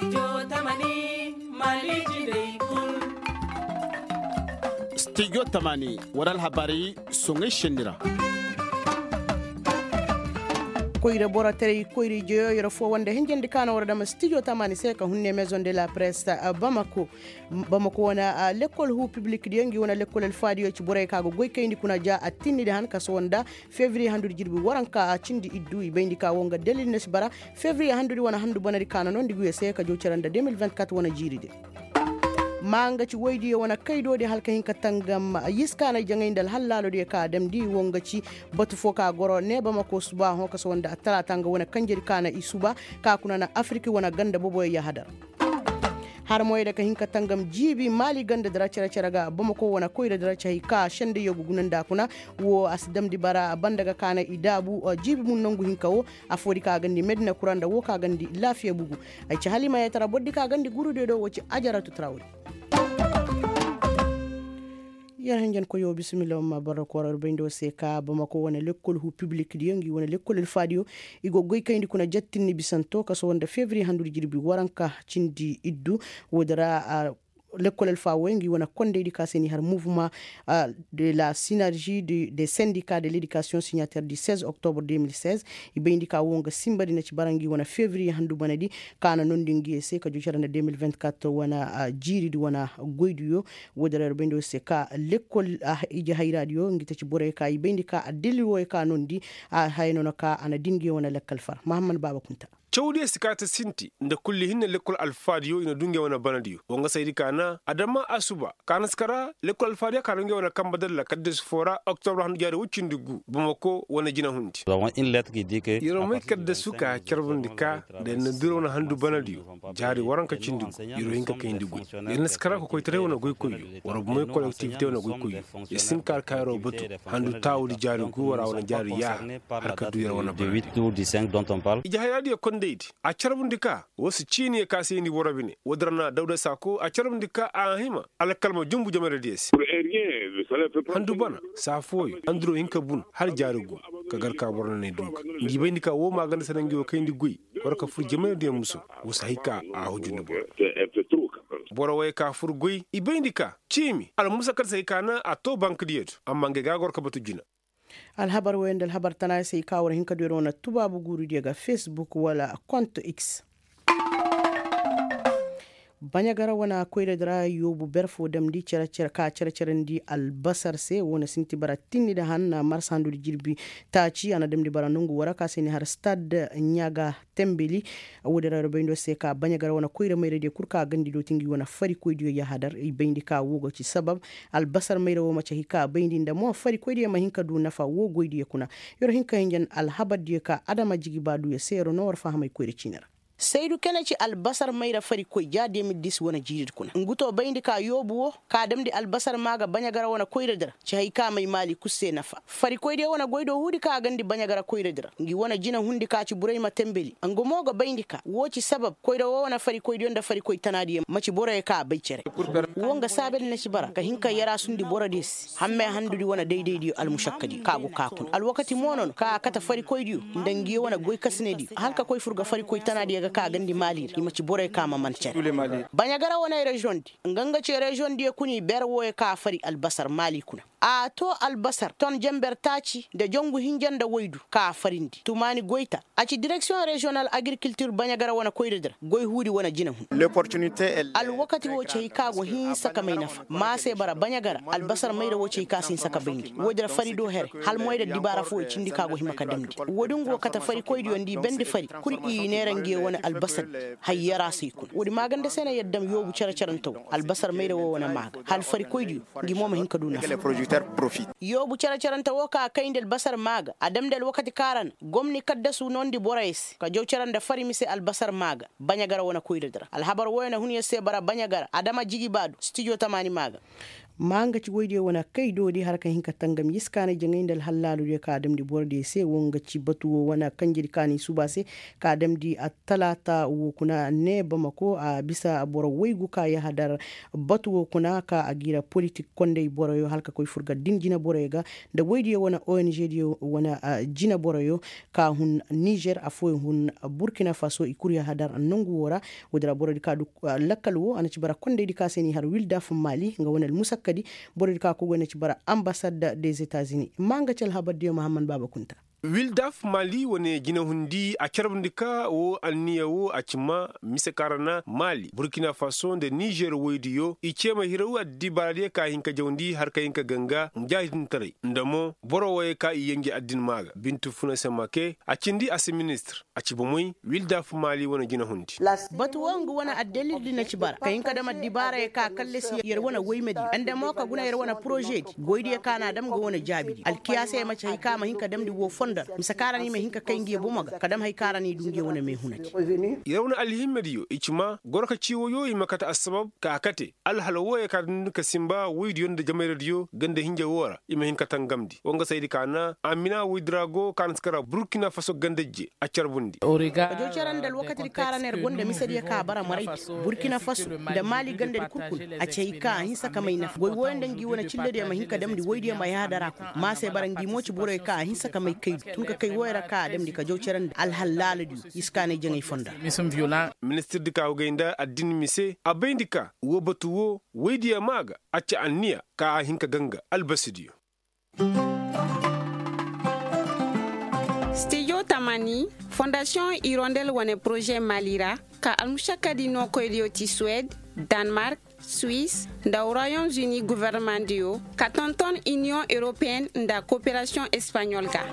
Studio Tamani waral habari songe shendira koyre bora tere koyre jeyo yoro fo wonde henjende kana wara dama studio Tamani seka hunne maison de la presse Bamako wona l'école hu public di ngi wona l'école el fadio ci boray kago goy kayndi kuna ja atinni de han kaso wonda février handu jirbi waranka cindi iddu bendi ka wonga delil nes bara février handu wona handu bonari kana non diguye seka jo ceranda 2024 wona jiride manga ci woydi wona kaydode halka hinka tangam yiskana jangaydal hallalo de ka dem di wonga ci batu foka goro ne Bamako suba ho kaso wonda talata nga wona kanjeri kana isuba ka kuna na afrique wona ganda bobo ya hadar har moyde ka hinka tangam jibi mali ganda dara cera Bamako wona koyde dara cey ka shende yogu gunanda kuna wo asdam di bara bandaga kana idabu jibi mun nangu hinka wo afodi ka gandi medina kuranda wo ka gandi lafiya bugu ay ci halima ya tara boddi ka gandi gurude do wo ci ajaratu trawri yar henjen ko yo bismillah ma barako war bendo seka Bamako wona l'école hu public di yangi wona l'école el fadio igo goy kayndi kuna jattinni bisanto kaso wonda février handu jirbi waranka cindi iddu wodara l'école el fa wengi wona konde éducation har mouvement de la synergie des syndicats de l'éducation signataire du 16 octobre 2016 ibendi ka wonga simbadi na ci barangi wona février handu banadi kana non dingi se ka jojarana 2024 wona jiri di wona goydu yo wodere bendo se ka l'école ije hayradio ngita ci bore ka ibendi ka adili wo ka non di hayno ka ana dingi wona lekkal far Muhammad Baba Kunta cewde sikata sinti nda kulli hinne l'école alfadio ina dunge wona banadiyo wonga saydi kana adama asuba kana skara l'école alfadio kana nge wona kambadal la kadde fora octobre han jaade wuccindigu Bamako wona jina hundi avons une lettre qui dit que yoro may kadde suka cerbundika de na duro wona handu banadiyo jaari waranka cindigu yoro hinka kaydigu yenna skara ko koytere wona goy koyo woro moy collectivité wona goy koyo e sinkar kayro botu handu tawdi jaari gu wara wona jaari ya har ka duyara wona de 8 ou 5 dont on parle ijahayadi a carbundika wasu cini ka sai ni borabine wadrana Dauda Sako a carbundika a hima ala kalma jumbu jamare des handu bana safoy andro hinka bun har jarugo ka garka borna ne duk ngi bayndika wo maganda sanangi o kayndi guy warka fur jamare de musu wasa hika a hujunu boro way ka fur guy ibayndika cimi al musa kal sai kana a to bank dieto amma nge ga gorka batu jina alhabar wendel habar tana sai kawar hinka diro na tubabu guru daga Facebook wala konto X banyagara wana koyda dara yobu berfo dam di cera ndi albasar se wona sinti bara tinni da hanna marsandu di jirbi taci ana dem di bara nungu waraka seni har stade nyaga tembeli wodara robendo se ka banyagara wana koyda mayre de kurka gandi do tingi wana fari koydiyo ya hadar e bendi ka wogo ci sabab albasar mayre wo macha hika bendi nda mo fari koydiyo ma hinka du nafa wogo di kuna yor hinka henjen alhabad di ka adama jigi badu ya sero no war fahamay koyde cinara Seydou kene ci albasar mayra fari koy ja 2010 wona jirid kuna nguto bayndi ka yobuwo ka demdi albasar maga banyagara wona koyredira ci hay ka may mali kusse nafa fari koyde wona goydo hudi ka gandi banyagara koyredira ngi wona jina hundi ka ci burayma tembeli ango moga bayndi ka woci sabab koydo wona fari koyde onda fari koy tanadi maci boray ka baycere wonga sabel na ci bara ka hinka yara sundi boradis hamme handudi wona deydey di almushakkadi kago kakun alwakati monon ka kata fari koydi ndangi wona goy kasnedi halka koy furga fari koy tanadi ka gandi mali ima ci bore kama mancer banyagara wona region di nganga ci region di kuni berwo ka fari albasar mali kuna a to albasar ton jember taci de jongu hinjanda woydu ka farindi tumani goita aci direction régionale agriculture banyagara wona koyredira goy hudi wona jina hun l'opportunité al wakati wo ci kago hin saka may nafa ma se bara banyagara albasar mayda wo ci ka sin saka bendi wodira fari do here hal moyda dibara fo cindi kago himaka damdi wodungo kata fari koydi yondi bendi fari kuri i nerange wona albasar hayyara sikun wodi magande sene yeddam yobu ceracerantaw albasar mayda wo wona maga hal fari koydi ngi moma hinka du nafa profit yobu ceraceranta wo ka kayndel basar maga adamdel wakati karan gomni kadda su nondi borays ka jow ceranda fari mise albasar maga banyagara wona koydira alhabar wona huniya se bara banyagara adama jigi badu studio Tamani maga manga ci goyde wana kai dodi harka hinka tangam yiskane jangindal hallalu de ka damdi borde se wonga ci batu wana kanjiri kani subase ka damdi atalata wo kuna ne bamako a bisa boro waygu ka ya hadar batu wo kuna ka agira politique konde boro yo halka koy furga din jina boro ga da goyde wana ONG di wana jina boro yo ka hun Niger afo hun Burkina Faso ikuriya hadar nongu wora wodra boro di ka du lakalwo ana ci bara konde di ka seni har wilda fu Mali nga wana musakadi boro di ka ko gona ci bara ambassade des États-Unis manga cal habadiyo Muhammad Baba Kunta Wildaf Mali wone jina hundi a carabndika wo anniya wo a cimma mise karana Mali Burkina Faso de Niger woydiyo i cema hirawu addi barade ka hinka jawndi har ka hinka ganga mujahidin tare ndamo boro waye ka i yengi addin maga bintu funa semake a cindi ase ministre a cibo moy Wildaf Mali wona jina hundi batu wangu wana addalil dina ci bara ka hinka dama dibara ka kalle si yer wana woymedi ande mo ka guna yer wana projet goydi ka na dam go wana jabidi alkiyase ma ci kama hinka damdi wo misakarani me hinka kayngi bumaga kadam hay karani dunge wona me hunati yawna alhimmediyo ichma gorka ciwo yo imakata asbab ka akate alhalawo ya kadun ka simba wuydi yonde jamayrediyo gande hinja wora ima hinka tangamdi wonga saydi kana amina widrago kan skara Burkina Faso gandeje a carbundi jo carandal wakati karaner gonde misadi ka bara maray Burkina Faso da Mali gande kurkun a cey ka hinsa kamayna goy woyndangi wona cillede ma hinka damdi woydi ma yadara ko ma se barangi moci bure ka hinsa kamay kay tun ka kai wayar ka dem dika jawcaran alhalaladu iskane jangay fonda ministre dika uganda addin mise abendika wo batuwo weydiya maga acca anniya ka hinka ganga albasidiyo Studio Tamani Fondation Hirondelle wane projet Malira ka almushakadi no koylioti Suède Danemark Suisse nda Royaumes-Unis gouvernement dio ka tonton Union Européenne nda coopération espagnole ga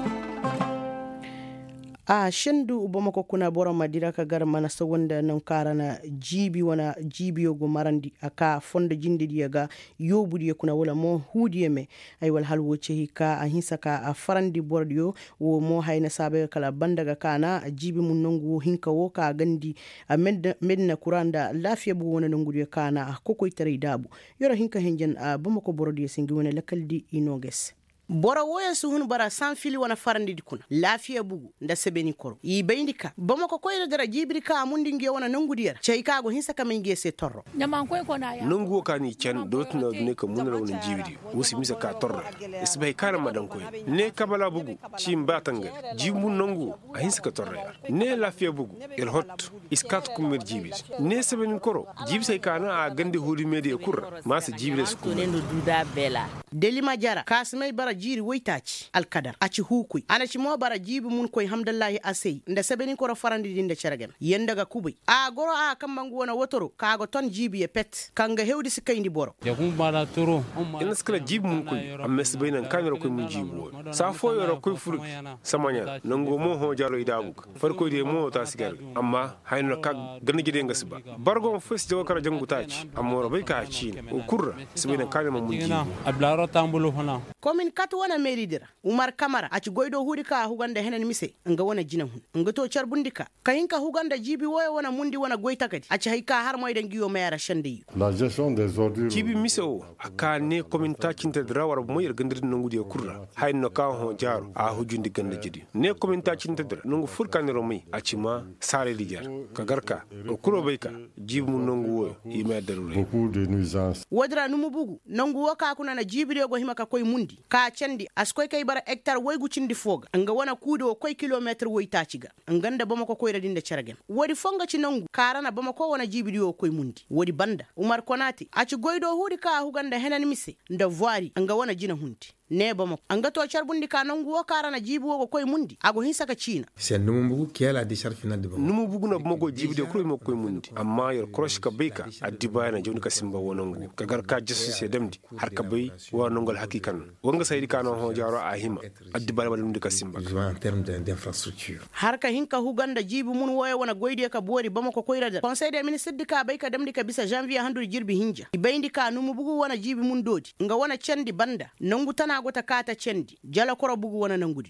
a shendu Bamako kuna bora madira ka gar mana sawanda nan karana jibi wana jibiyo go marandi aka fonda jindi diyaga yobudi kuna wala mo hudiye me ay wal halwo cehi ka a hinsa ka a farandi bordio wo mo hayna sabe kala bandaga kana jibi mun nongu hinka wo ka gandi a medna kuranda lafiya bu wona nongu kana ko koy tare dabu yoro hinka henjen a Bamako bordio singi wona lakaldi inoges bora woya suhun bara san fili wana farandi dikuna lafiya bugu nda sebeni koro yi bayindika Bamako koyre dara jibrika amundi nge wana nongudiyar cheyka go hinsa kam nge se torro nyaman koy ko na ya nongu kani chan dotna ne ka munara wona jibidi wosi misa ka torra isbay kana madan koy ne kabala bugu ci mbatanga jibu nongu a hinsa ka torra ne lafiya bugu el hot iskat kumir jibidi ne sebeni koro jibsay kana a gande hodi media kurra masa jibide su ne duda bela delima jara kasmay bara jiri woytaci alkadar aci hukui ana ci mo bara jibi mun koy hamdallahi asey nda sebeni koro farandi dinde ceragem yendaga kubay a goro a kambangu wona wotoro kago ton jibi e pet kanga hewdi sikayndi boro ya kum bara toro ina skala jibi mun koy ammes baynan kamera koy mun jibi wo sa fo yoro koy furu samanya nango mo ho jaro idabuk farko de mo ta sigar amma hayno ka gane gide ngasiba bargo fes jaw kara jangu taci amma robay ka ci o kurra sibaynan kamera mun jibi ablaro tambulo hona komin kat wana meridira Umar Kamara aci goydo hudika huganda henen mise nga wana jinan hun nga to charbundika kayinka huganda jibi woya wana mundi wana goyta kadi aci hayka har moyden giyo mayara shande la gestion des ordures jibi mise o akane komin tacinta drawar moyir gandir nangudi kurra hayno ka ho jaro a hujundi ganda jidi ne komin tacinta dra nangu furkan romi aci ma sare lijar kagarka o kuro bayka jibi mun nangu wo yima darure beaucoup de nuisances wadra numu bugu nangu woka kuna na jibi go himaka koy mundi ka cendi askoy kay bara hectare woygu cindi foga nga wana kuudo koy kilometre woy taciga nganda Bamako koy radinde ceragem wodi fonga ci nangu karana Bamako wana jibidi o koy mundi wodi banda Umar Konati aci goydo hudi ka huganda henen mise nda voiri nga wana jina hundi ne Bamako anga to charbundi ka nangu wo karana jibi wo koy mundi ago hinsaka China c'est Numumbugu qui a la décharge finale de Bamako Numumbugu na Bamako jibidi ko mo koy mundi amma yor cross ka beka adibana joni ka simba wonangu kagar ka jesu se demdi har ka bay wonangol hakikan wonga saydi kano ho jaro a hima adibana balum de ka simba en termes d'infrastructure har ka hinka huganda jibi mun woya wana goyde ka bori Bamako koy rada conseil des ministres dika bay ka demdi ka bisa janvier handu jirbi hinja ibayndi ka Numumbugu wana jibi mun dodi nga wana cendi banda nangu tana gota kata cendi jala koro bugu wana nangudito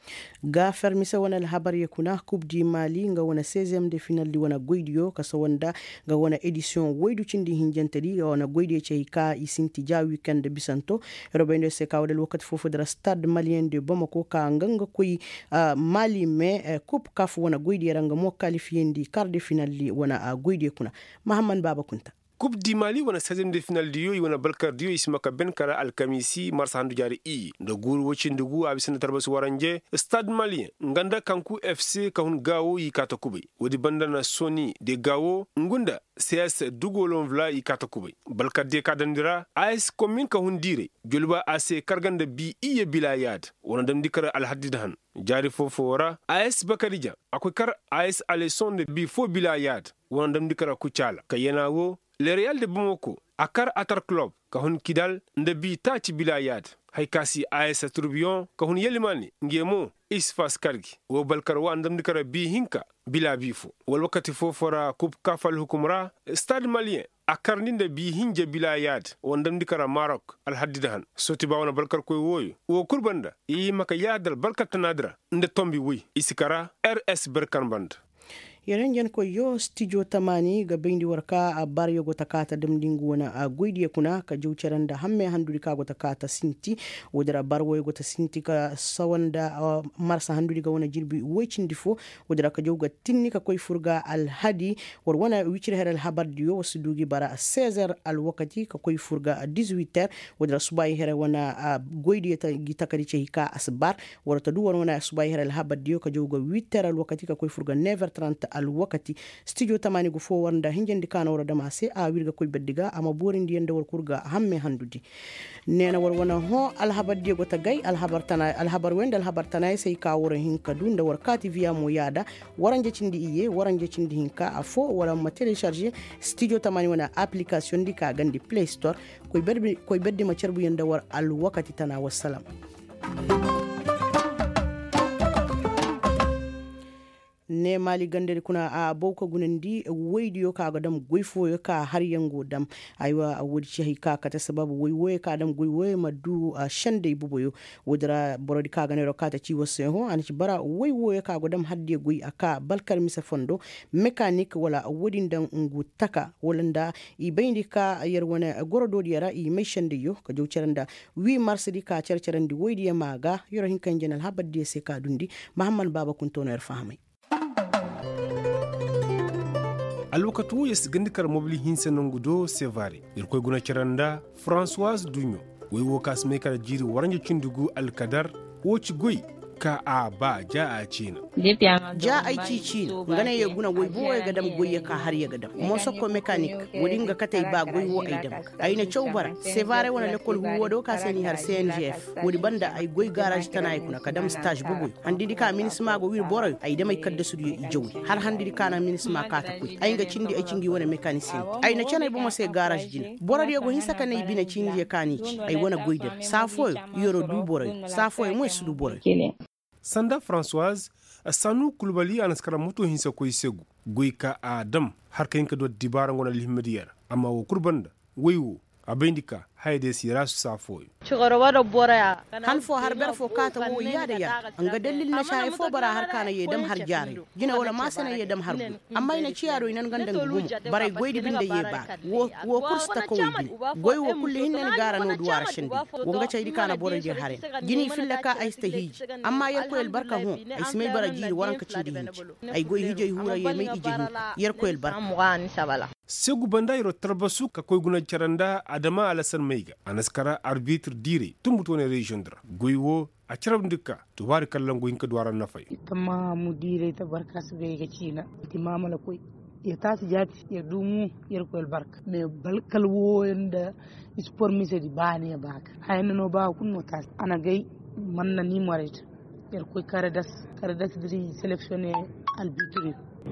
ga fermisa wana alhabar ya kuna coupe di mali nga wana 16e de final di wana goidio kasa wanda ga wana edition waidu chindi hinjantadi ga wana goidio chehika isinti ja weekend bisanto robendo se kawdel wakati fofu dara stade malien de Bamako ka nganga koy mali me coupe kaf wana goidio ranga mo qualifiendi quart de final di wana goidio kuna Mahamman Baba Kunta coupe di mali wana 16e de final diyo wana balkar diyo ismaka ben kara alkamisi marsa handu jari da guru wacin dugu abisina tarbas waranje stade malien nganda kanku fc kahun gawo yikata kubai wadi banda na soni de gawo ngunda cs dugolon vla yikata kubai balkar de kadandira as commune kahun dire jolba ase karganda bi iye bilayad wana dam dikara alhadidan jari fofo wara as bakarija akwai kar as aleson de bi fo bilayad wana dam dikara kuchala kayenawo le Real de Bamako akar atar club kahun kidal ndabi tachi bilayad haikasi AS Tourbillon kahun yelimani ngemo isfas kargi wo balkar wa ndam dikara bi hinka bila bifo wal wakati fofora coupe kafal hukumra stade malien akar ninde bi hinje bilayad wo ndam dikara Maroc al hadidahan soti bawna balkar koy woyu wo kurbanda yi maka yadal balkar tanadra nde tombi wi isikara RS Berkan band yaren ko yo studio tamani ga bindi warka a bar yogo takata dimdingu wana a goidiya kuna ka jawcaran da hamme handuri ka go takata sinti wodara barwo yogo ta sinti ka sawanda marsa handuri ga wana jirbi wecin difo wodara ka jawga tinni ka koy furga al hadi war wana wicir heral habar diyo wasudugi bara 16h al wakati ka koy furga a 18h wodara subay hera wana goidiya ta gitakari ce hika asbar warata du wana subay heral habar diyo ka jawga 8h al wakati ka koy furga 9h30 al wakati studio tamani go fo wanda hinjandi kana wara dama se a wirga koy beddiga ama borindi yende war kurga hamme handudi nena war wana ho al habar de go tagay al habar wende al habar tanay sey ka wora hinka dunda war kati via mo yada waranje cindi iye waranje cindi hinka afo wala ma télécharger studio tamani wana application di ka gandi play store koy beddi ma cerbu yende war al wakati tana wassalam ne mali gandere kuna a boko gunendi waydiyo ka ga dam goyfo yo ka har yango dam aywa wodi ci ka ta sababu woy ka dam goy madu shande buboyo wodra borodi ka ga ne rokata ci wose ho an ci bara woy ka ga dam hadde goy aka balkar misa fondo mechanic wala wodi ndan ngu taka wolanda i bayndi ka yerwana gorodo yara i may shande yo ka jowceranda 8 mars di ka cercerandi woydi maga yoro hinkan jenal habadde se ka dundi Mahamman Baba Kuntono er fahamay alwakatu yes gandikar mobili hinsa nangudo sevare irkoy guna ciranda Françoise Dugno way wo kas mekar jiri waranje cindugu alkadar woci goy ka a ba ja a cina ja ai cici ngane ya guna goy boy ga dam goy ka har ya ga dam mo sokko mechanic wodin ga katay ba goy wo ay dam ay na chawbara sevare wona lekol huwo do ka seni har CNGF wodi banda ay goy garage tanay kuna kadam stage bubu andi di ka minisma go wir boroy ay demay kadda studio i jowi har handi di kana minisma ka ta kuy ay ga cindi ay cingi wona mechanicien ay na chanay bu mo se garage jin borod yego hinsa kanay bina cindi ya kani ay wona goy de safoy yoro du boroy safoy mo sudu boroy sanda Françoise sanu kulbali anaskara moto hinsa koy segu goyka adam har kaynka do dibara ngona lihmediyar amma wo kurbanda woywo abendika hayde sirasu safoy han fo har ber fo kata wo yada ya anga dalil na shay fo bara har kana yedam har jare gina wala masana yedam har amma ina ciyaro inan gandan gum bare goydi binde yeba wo kursta ko wi goy wo kulli hinnen gara no duwara shindi wo nga ceydi kana boro dir hare gini filla ka ay sta hiji amma yer ko el barka hu ay simay bara jiri waranka cindi hinci ay goy hije hura yemay ije yer ko el barka segu bandayro tarbasu ka koy guna caranda adama alasan meiga anaskara arbitre dire tumbutone region dra goywo a carab ndika to wari kallan goyin ka duwaran nafay tamma mu dire ta barka su be ga cina timama la koy ya tasi jati ya dumu yer ko el barka me balkal wo yanda sport mise di bani ya baka ayna no ba kun no tas ana gay man na ni moret yer koy karadas diri sélectionné arbitre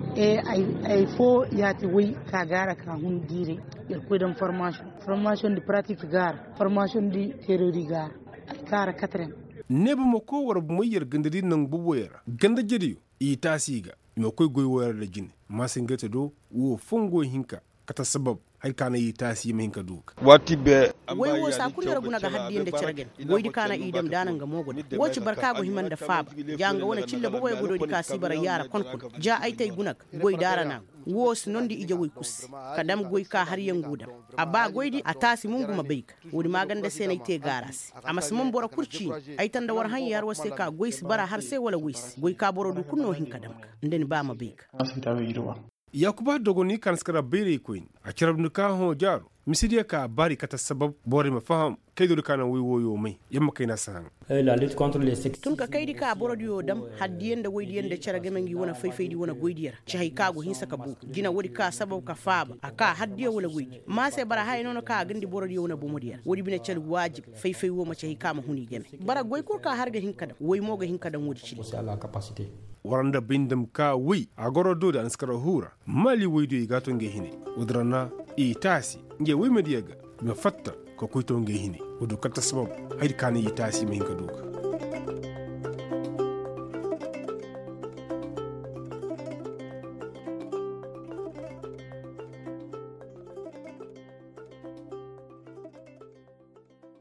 ay fo yati wi ka gara ka hun dire yer koy dam formation di pratique gar formation di théorie gar kara 4 neba mako war bu mayar gandadi nan buboyara ganda jediyo i tasiga mo koy goy woyar da jine masingata do wo fongo hinka kata sabab hay kana yi tasi mai hinka duka wati be wai wo sa kun raguna ga haddiyan da cirgen wai dikana idam danan ga mogo woci barka go himan da faba janga wona cilla bo boy godo dikasi bara yara konkon ja ai tay gunak goy darana wo nondi ije woy kus kadam goy ka har yan guda abba goydi atasi mun guma beik wodi maganda senai te garas amma mun bora kurci ai tan da war han yar wase ka goy bara har sai wala wis goy ka boro du kunno hin kadam ndeni ba ma beik yakuba dogoni kan skara bere queen a cirabnu ka ho jaro misiriya ka bari kata sabab bore ma faham kaydo kana wi woyo mai yamma kai na san la lutte contre les sexes tun ka kaydi ka borodiyo dam haddiyen da goydiyen da caraga mengi wona fayfaydi wona goydiyar ci hay kago hinsa ka bu gina wodi ka sabab ka faaba aka haddiyo wala goydi ma sai bara hay nono ka gandi borodiyo wona bomodiyar wodi bine cal wajib fayfay wo ma ci hay kama huni geme bara goy ko ka harga hinkada woy moga hinkada wodi ci la capacité waranda bindam ka wi agoro do da anskara hura mali woydo igato nge hine udrana itasi nge wi mediyaga me fatta ko koyto nge hine wodo kata sabab haydi kana itasi me hinka duka